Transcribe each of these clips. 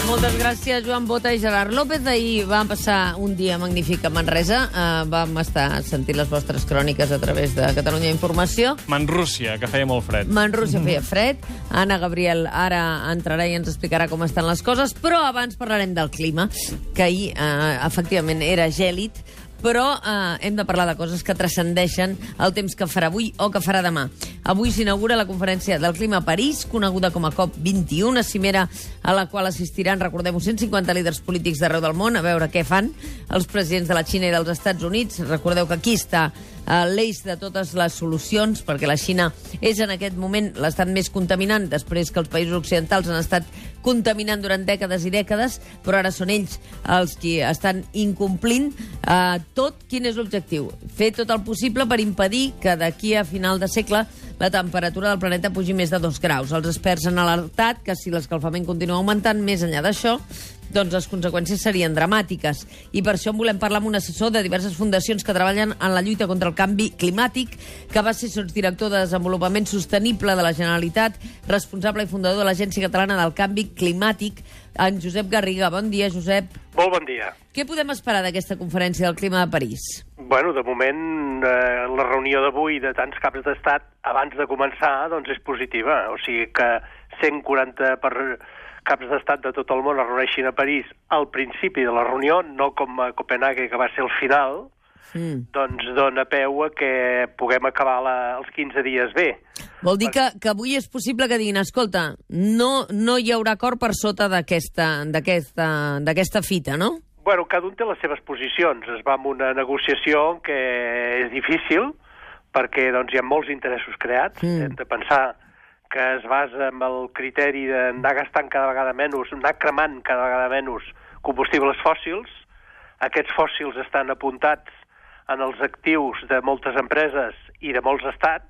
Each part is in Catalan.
Moltes gràcies, Joan Bota i Gerard López. Ahir vam passar un dia magnífic a Manresa. Vam estar sentint les vostres cròniques a través de Catalunya Informació. Manrússia, que feia molt fred. Manrússia feia fred. Anna Gabriel ara entrarà i ens explicarà com estan les coses, però abans parlarem del clima, que ahir, efectivament, era gèlid, però hem de parlar de coses que transcendeixen el temps que farà avui o que farà demà. Avui s'inaugura la conferència del clima a París, coneguda com a COP21, una cimera a la qual assistiran, recordem-ho, 150 líders polítics d'arreu del món, a veure què fan els presidents de la Xina i dels Estats Units. Recordeu que aquí està l'eix de totes les solucions, perquè la Xina és en aquest moment l'estat més contaminant, després que els països occidentals han estat contaminant durant dècades i dècades, però ara són ells els qui estan incomplint tot. Quin és l'objectiu? Fer tot el possible per impedir que d'aquí a final de segle la temperatura del planeta pugi més de 2 graus. Els experts han alertat que si l'escalfament continua augmentant més enllà d'això, doncs les conseqüències serien dramàtiques. I per això en volem parlar amb un assessor de diverses fundacions que treballen en la lluita contra el canvi climàtic, que va ser sotsdirector de Desenvolupament Sostenible de la Generalitat, responsable i fundador de l'Agència Catalana del Canvi Climàtic, en Josep Garriga. Bon dia, Josep. Molt bon dia. Què podem esperar d'aquesta conferència del clima de París? Bueno, de moment, la reunió d'avui de tants caps d'estat, abans de començar, doncs és positiva. O sigui que 140 caps d'estat de tot el món es reuneixin a París al principi de la reunió, no com a Copenhague, que va ser el final, doncs dona peu a que puguem acabar els 15 dies bé. Vol dir que avui és possible que diguin, escolta, no hi haurà acord per sota d'aquesta fita, no? Bueno, cada un té les seves posicions. Es va amb una negociació que és difícil, perquè doncs, hi ha molts interessos creats. Hem de pensar que es basa en el criteri d'anar gastant cada vegada menys, anar cremant cada vegada menys combustibles fòssils. Aquests fòssils estan apuntats en els actius de moltes empreses i de molts estats,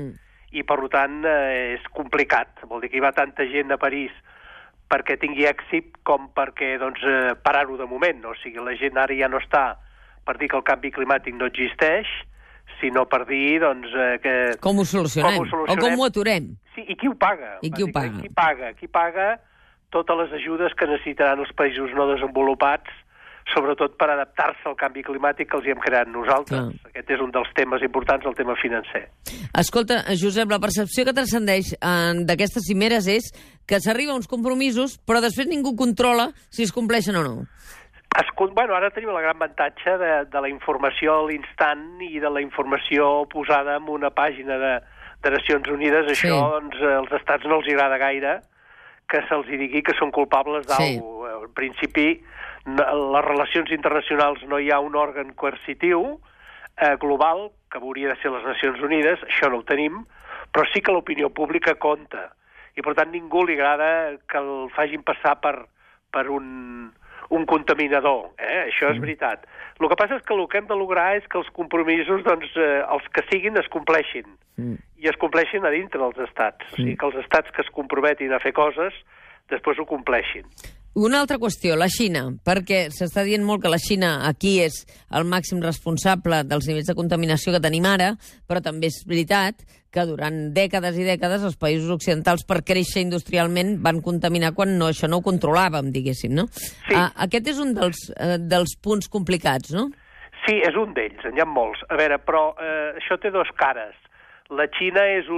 i per tant és complicat. Vol dir que hi va tanta gent a París perquè tingui èxit com perquè doncs, parar-ho de moment. O sigui, la gent ara ja no està per dir que el canvi climàtic no existeix, sinó per dir doncs, que... Com ho solucionem? O com ho aturem? Sí, i qui ho paga? I qui ho paga? Qui paga totes les ajudes que necessitaran els països no desenvolupats, sobretot per adaptar-se al canvi climàtic que els hi hem creat nosaltres. Clar. Aquest és un dels temes importants, el tema financer. Escolta, Josep, la percepció que transcendeix d'aquestes cimeres és que s'arriba a uns compromisos, però després ningú controla si es compleixen o no. Bueno, ara tenim el gran avantatge de la informació a l'instant i de la informació posada en una pàgina de Nacions Unides. Sí. Això, doncs, als estats no els agrada gaire que se'ls digui que són culpables d'alguna cosa. En principi, les relacions internacionals no hi ha un òrgan coercitiu global, que hauria de ser les Nacions Unides, això no ho tenim, però sí que l'opinió pública compta. I, per tant, ningú li agrada que el facin passar per un contaminador. Això és veritat. El que passa és que el que hem de lograr és que els compromisos, doncs, els que siguin, es compleixin. I es compleixin a dintre dels estats. O sigui, que els estats que es comprometin a fer coses, després ho compleixin. Una altra qüestió, la Xina, perquè s'està dient molt que la Xina aquí és el màxim responsable dels nivells de contaminació que tenim ara, però també és veritat que durant dècades i dècades els països occidentals, per créixer industrialment, van contaminar quan això no ho controlàvem, diguéssim, no? Sí. Aquest és un dels punts complicats, no? Sí, és un d'ells, n'hi ha molts. A veure, però això té dos cares. La Xina és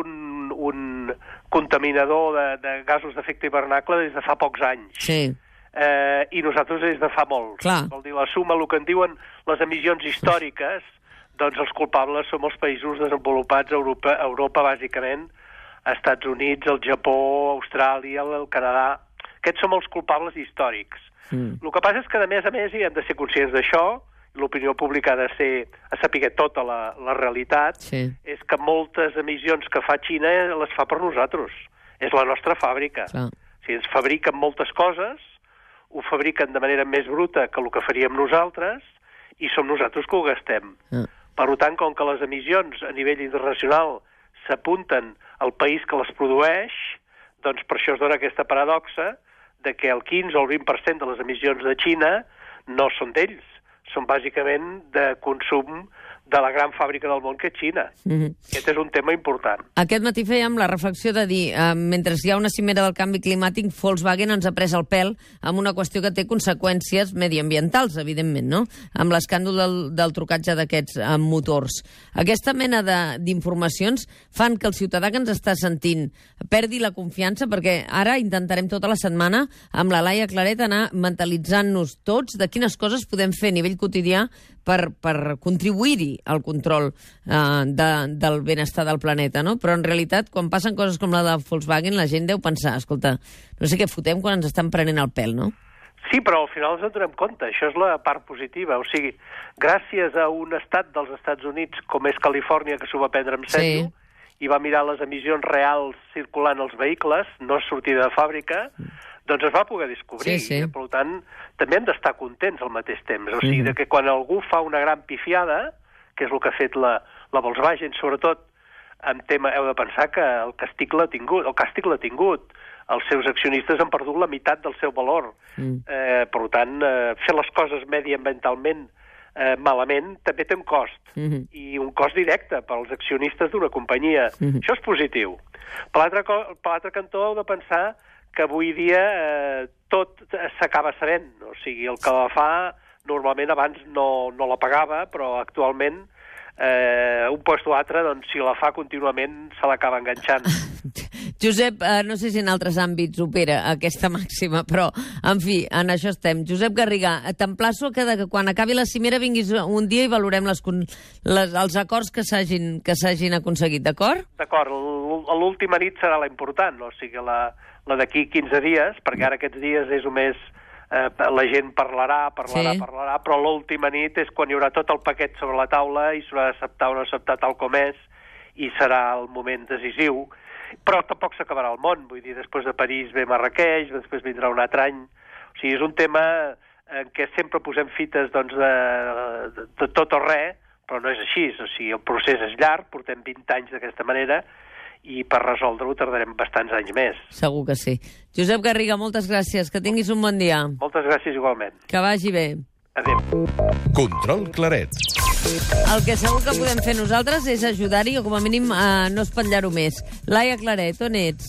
un contaminador de gasos d'efecte hivernacle des de fa pocs anys. Sí. I nosaltres des de fa molts. Clar. Vol dir, la suma, el que en diuen les emissions històriques, doncs els culpables som els països desenvolupats, Europa bàsicament, Estats Units, el Japó, Austràlia, el Canadà. Aquests som els culpables històrics. El que passa és que, a més, hi hem de ser conscients d'això, l'opinió pública ha de saber tota la realitat, és que moltes emissions que fa Xina les fa per nosaltres. És la nostra fàbrica. O sigui, ens fabriquen moltes coses, ho fabriquen de manera més bruta que el que faríem nosaltres, i som nosaltres que ho gastem. Per tant, com que les emissions a nivell internacional s'apunten al país que les produeix, doncs per això es dona aquesta paradoxa de que el 15 o el 20% de les emissions de Xina no són d'ells, són bàsicament de consum de la gran fàbrica del món que és Xina. Aquest és un tema important. Aquest matí fèiem la reflexió de dir, mentre hi ha una cimera del canvi climàtic, Volkswagen ens ha pres el pèl amb una qüestió que té conseqüències mediambientals, evidentment, no? Amb l'escàndol del trucatge d'aquests motors. Aquesta mena d'informacions fan que el ciutadà que ens està sentint perdi la confiança, perquè ara intentarem tota la setmana amb la Laia Claret anar mentalitzant-nos tots de quines coses podem fer a nivell quotidià per contribuir-hi al control del benestar del planeta, no? Però en realitat, quan passen coses com la de Volkswagen, la gent deu pensar, escolta, no sé què fotem quan ens estan prenent el pèl, no? Sí, però al final ens en donem compte. Això és la part positiva. O sigui, gràcies a un estat dels Estats Units, com és Califòrnia, que s'ho va prendre en sèrio, i va mirar les emissions reals circulant als vehicles, no sortida de fàbrica, doncs es va poder descobrir. Sí. I, per tant, també hem d'estar contents al mateix temps. O sigui, que quan algú fa una gran pifiada, que és el que ha fet la Volkswagen, sobretot en tema, heu de pensar que el càstig l'ha tingut. Els seus accionistes han perdut la meitat del seu valor. Per tant, fer les coses mediambientalment malament també té un cost, i un cost directe pels accionistes d'una companyia. Això és positiu. Per l'altre cantó heu de pensar que avui dia tot s'acaba sabent. O sigui, el que la fa normalment abans no la pagava, però actualment un lloc o altre, doncs, si la fa contínuament, se l'acaba enganxant. Josep, no sé si en altres àmbits opera aquesta màxima, però, en fi, en això estem. Josep Garrigà, t'emplaço que quan acabi la cimera vinguis un dia i valorem els acords que s'hagin aconseguit, d'acord? D'acord, l'última nit serà la important, o sigui, la d'aquí 15 dies, perquè ara aquests dies és només la gent parlarà, però l'última nit és quan hi haurà tot el paquet sobre la taula i s'haurà d'acceptar o no acceptar tal com és, i serà el moment decisiu. Però tampoc s'acabarà el món, vull dir, després de París ve Marrakeix, després vindrà un altre any. O sigui, és un tema en què sempre posem fites, doncs, de tot o res, però no és així. O sigui, el procés és llarg, portem 20 anys d'aquesta manera, i per resoldre-ho tardarem bastants anys més. Segur que sí. Josep Garriga, moltes gràcies. Que tinguis un bon dia. Moltes gràcies igualment. Que vagi bé. Adéu. Control Claret. El que segur que podem fer nosaltres és ajudar-hi o com a mínim no espatllar-ho més. Laia Claret, on ets?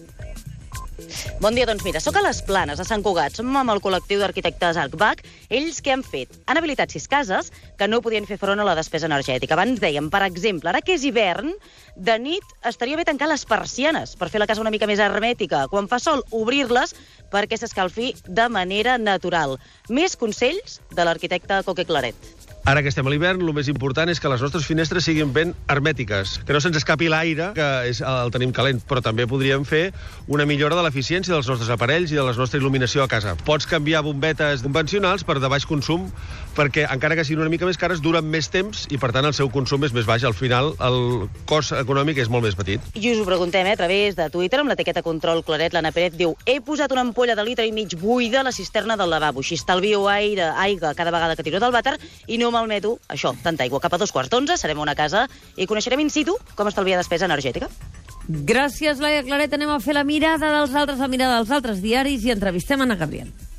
Bon dia, doncs mira, sóc a les Planes, a Sant Cugat. Som amb el col·lectiu d'arquitectes ArcBac. Ells què han fet? Han habilitat 6 cases que no podien fer front a la despesa energètica. Abans dèiem, per exemple, ara que és hivern, de nit estaria bé tancar les persianes per fer la casa una mica més hermètica. Quan fa sol, obrir-les perquè s'escalfi de manera natural. Més consells de l'arquitecte Coque Claret. Ara que estem a l'hivern, el més important és que les nostres finestres siguin ben hermètiques, que no se'ns escapi l'aire, que el tenim calent, però també podríem fer una millora de l'eficiència dels nostres aparells i de la nostra il·luminació a casa. Pots canviar bombetes convencionals per de baix consum, perquè encara que siguin una mica més cares, duren més temps i, per tant, el seu consum és més baix. Al final, el cost econòmic és molt més petit. I us ho preguntem a través de Twitter, amb l'etiqueta Control Claret. L'Anna Pérez diu: he posat una ampolla de 1,5 litres buida a la cisterna del lavabo. Així estalvio aigua cada vegada que tiro del vàter i no malmeto això, tanta aigua. Cap a 11:15 serem a una casa i coneixerem in situ com estalviar despesa energètica. Gràcies, Laia Claret. Anem a fer la mirada dels altres diaris i entrevistem Anna Gabriel.